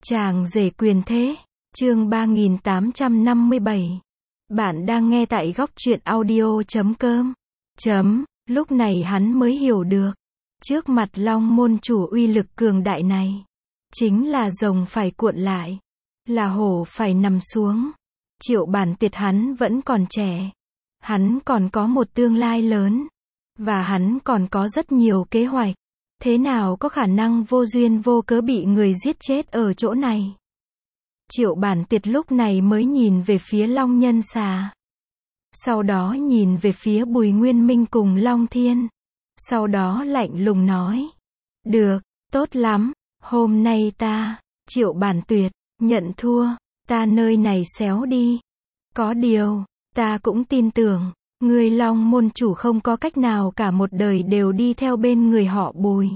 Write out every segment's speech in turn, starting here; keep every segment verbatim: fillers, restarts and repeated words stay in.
Chàng rể quyền thế, chương ba nghìn tám trăm năm mươi bảy. Bạn đang nghe tại góc truyện audio chấm com. Chấm, lúc này hắn mới hiểu được. Trước mặt Long môn chủ uy lực cường đại này, chính là rồng phải cuộn lại, là hổ phải nằm xuống. Triệu Bản Tiệt hắn vẫn còn trẻ. Hắn còn có một tương lai lớn. Và hắn còn có rất nhiều kế hoạch. Thế nào có khả năng vô duyên vô cớ bị người giết chết ở chỗ này? Triệu Bản Tiệt lúc này mới nhìn về phía Long Nhân Xà. Sau đó nhìn về phía Bùi Nguyên Minh cùng Long Thiên. Sau đó lạnh lùng nói. Được, tốt lắm, hôm nay ta, Triệu Bản Tuyệt, nhận thua, ta nơi này xéo đi. Có điều, ta cũng tin tưởng, người Long môn chủ không có cách nào cả một đời đều đi theo bên người họ Bùi.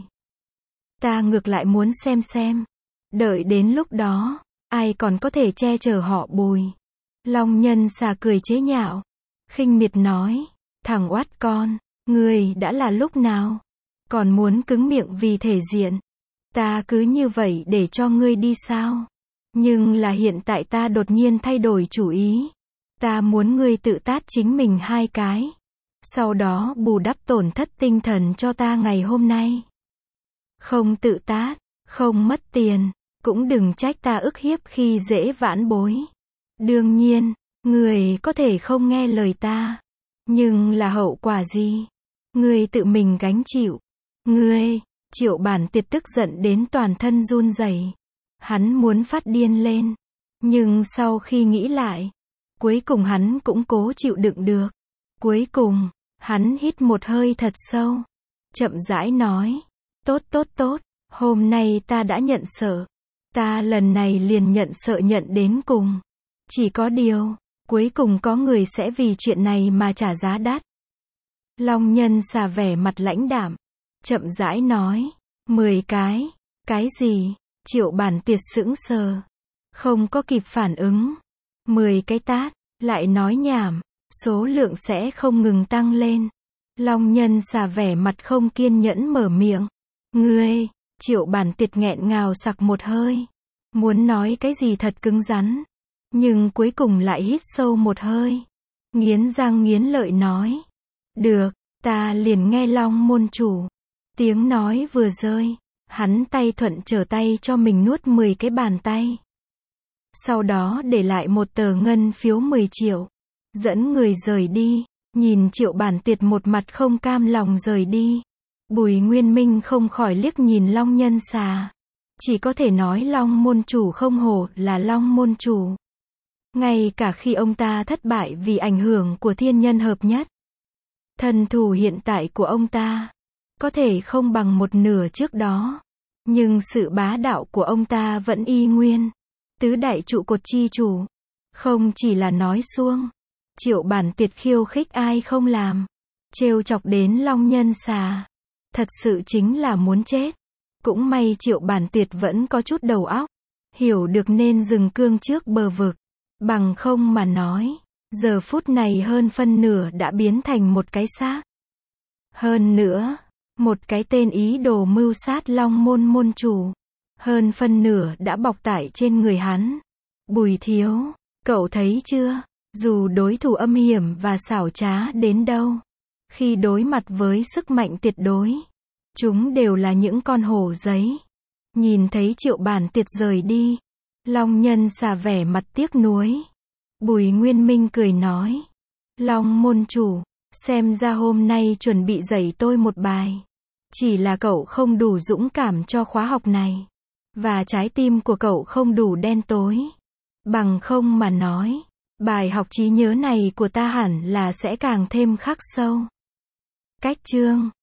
Ta ngược lại muốn xem xem, đợi đến lúc đó, ai còn có thể che chở họ Bùi. Long Nhân Xà cười chế nhạo, khinh miệt nói, thằng oát con, người đã là lúc nào, còn muốn cứng miệng vì thể diện. Ta cứ như vậy để cho ngươi đi sao? Nhưng là hiện tại ta đột nhiên thay đổi chủ ý. Ta muốn ngươi tự tát chính mình hai cái. Sau đó bù đắp tổn thất tinh thần cho ta ngày hôm nay. Không tự tát, không mất tiền, cũng đừng trách ta ức hiếp khi dễ vãn bối. Đương nhiên, ngươi có thể không nghe lời ta. Nhưng là hậu quả gì? Ngươi tự mình gánh chịu. Ngươi, Triệu Bản Tiệt tức giận đến toàn thân run rẩy. Hắn muốn phát điên lên. Nhưng sau khi nghĩ lại, cuối cùng hắn cũng cố chịu đựng được. Cuối cùng, hắn hít một hơi thật sâu. Chậm rãi nói. Tốt tốt tốt, hôm nay ta đã nhận sợ. Ta lần này liền nhận sợ nhận đến cùng. Chỉ có điều, cuối cùng có người sẽ vì chuyện này mà trả giá đắt. Long Nhân Xà vẻ mặt lãnh đạm. Chậm rãi nói. Mười cái. Cái gì? Triệu Bản Tiệt sững sờ. Không có kịp phản ứng. Mười cái tát. Lại nói nhảm. Số lượng sẽ không ngừng tăng lên. Long Nhân Xà vẻ mặt không kiên nhẫn mở miệng. Ngươi, Triệu Bản Tiệt nghẹn ngào sặc một hơi. Muốn nói cái gì thật cứng rắn. Nhưng cuối cùng lại hít sâu một hơi. Nghiến răng nghiến lợi nói. Được, ta liền nghe Long môn chủ. Tiếng nói vừa rơi. Hắn tay thuận trở tay cho mình nuốt mười cái bàn tay. Sau đó để lại một tờ ngân phiếu mười triệu. Dẫn người rời đi. Nhìn Triệu Bản Tiệt một mặt không cam lòng rời đi. Bùi Nguyên Minh không khỏi liếc nhìn Long Nhân Xà. Chỉ có thể nói Long môn chủ không hổ là Long môn chủ. Ngay cả khi ông ta thất bại vì ảnh hưởng của thiên nhân hợp nhất. Thần thủ hiện tại của ông ta có thể không bằng một nửa trước đó. Nhưng sự bá đạo của ông ta vẫn y nguyên. Tứ đại trụ cột chi chủ. Không chỉ là nói suông. Triệu Bản Tiệt khiêu khích ai không làm. Trêu chọc đến Long Nhân Xà. Thật sự chính là muốn chết. Cũng may Triệu Bản Tiệt vẫn có chút đầu óc. Hiểu được nên dừng cương trước bờ vực. Bằng không mà nói. Giờ phút này hơn phân nửa đã biến thành một cái xác. Hơn nữa. Một cái tên ý đồ mưu sát Long môn môn chủ. Hơn phân nửa đã bọc tải trên người hắn. Bùi thiếu. Cậu thấy chưa? Dù đối thủ âm hiểm và xảo trá đến đâu. Khi đối mặt với sức mạnh tuyệt đối. Chúng đều là những con hổ giấy. Nhìn thấy Triệu Bản Tiệt rời đi. Long Nhân Xà vẻ mặt tiếc nuối. Bùi Nguyên Minh cười nói. Long môn chủ. Xem ra hôm nay chuẩn bị dạy tôi một bài. Chỉ là cậu không đủ dũng cảm cho khóa học này. Và trái tim của cậu không đủ đen tối. Bằng không mà nói. Bài học trí nhớ này của ta hẳn là sẽ càng thêm khắc sâu. Cách chương